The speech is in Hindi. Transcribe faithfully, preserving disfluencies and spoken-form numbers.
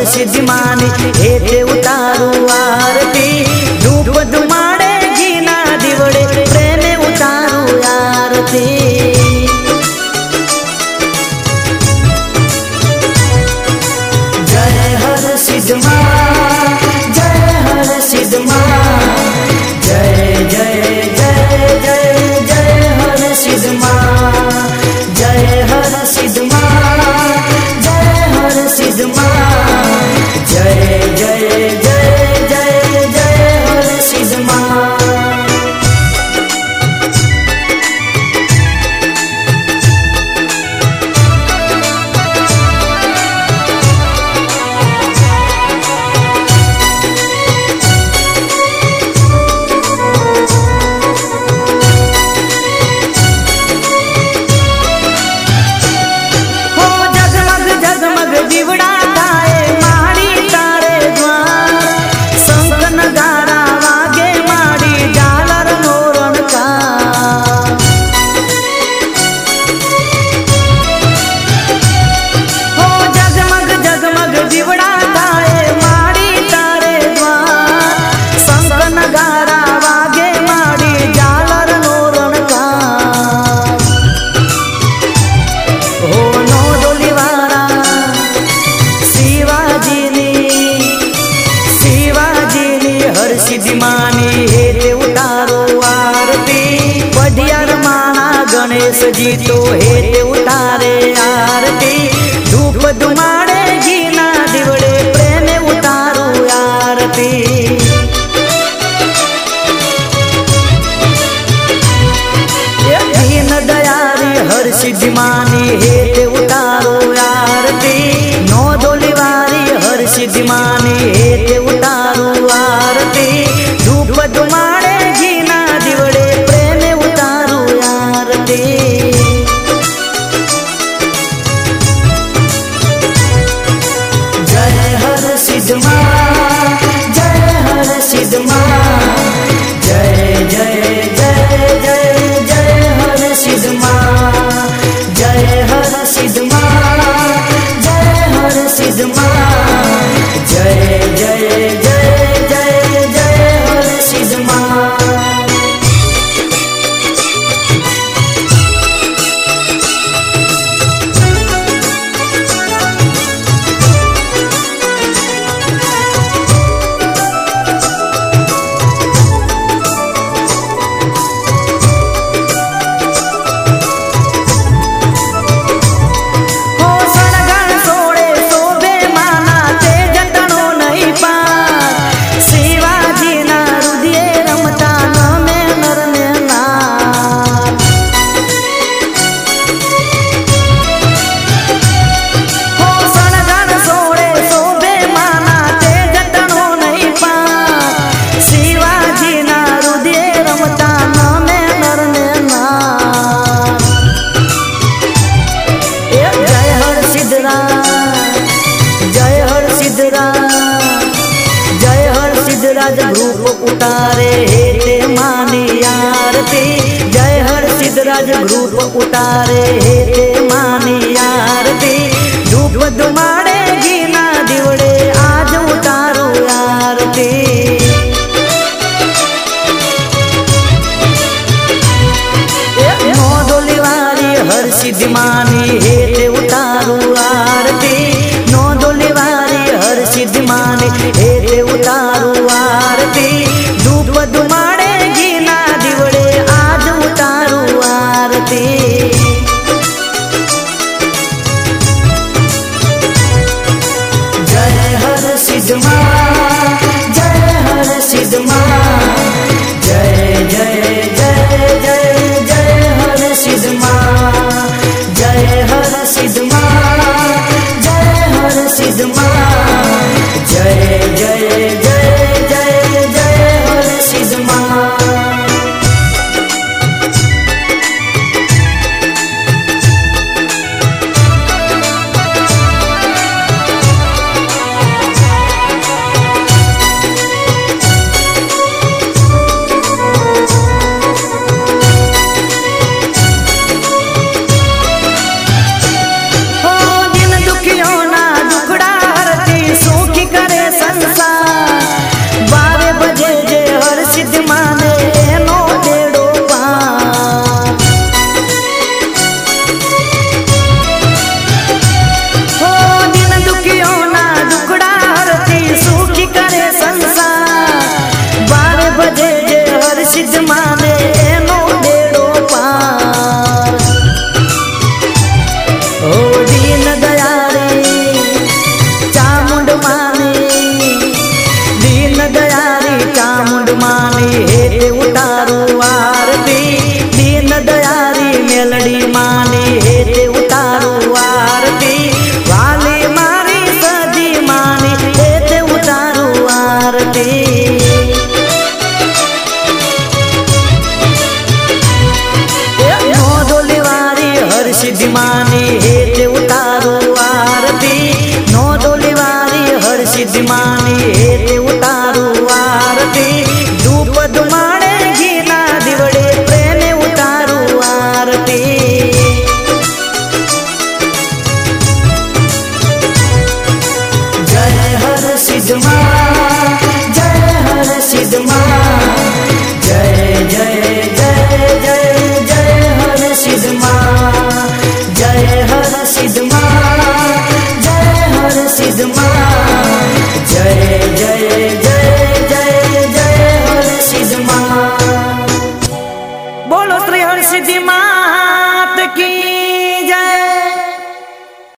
सिद्धि मानी हेते उतारू आरती धूप धुमाड़े घीना दिवड़े प्रेमे उतारू आरती। जय हर सिद्ध मां जय हर सिद्ध मां जय जय जय जय जय हर सिद्ध मां जय हर सिद्ध मां जय हर सिद्ध मां जय जय जय जय जय हर सिद्ध मां। सिद्धि मानी हेते उतारो आरती पढ़ियार माना गणेश जी तो हेते उतारे आरती धूप धुमाड़े घीना दिवड़े प्रेमे उतारो आरती। दीन दयारी हर सिद्धि मानी हेते उतारो आरती नौ दोलीवारी हर सिद्धि मानी हेते उतारो आरती धूप धुमाड़े घीना दिवड़े प्रेमे उतारो आरती। जय हर सिद्ध मां जय हर सिद्ध मां जय जय जय जय जय हर सिद्ध मां जय हर सिद्ध मां जय हर सिद्ध मां जय जय जय जय जय हर सिद्ध मां। सिद्धराज ग्रुप उतारे हेते मानी आरती जय हर सिद्धराज ग्रुप उतारे हेते मानी आरती धूप धुमाड़े घीना दिवड़े आज उतारो आरती। नौ दोलीवारी हर सिद्धि मानी हेते उतारो आरती नौ दोलीवारी हर सिद्धि मानी हेते उतारो आरती धूप धुमाड़े घीना दिवड़े आज उतारो आरती। सिद्ध माँ, जय हर सिद्ध माँ, जय जय जय जय जय हर सिद्ध माँ, जय हर सिद्ध माँ, जय हर सिद्ध माँ, जय जय जय जय जय हर सिद्ध माँ। बोलो श्री हर सिद्धि माँ।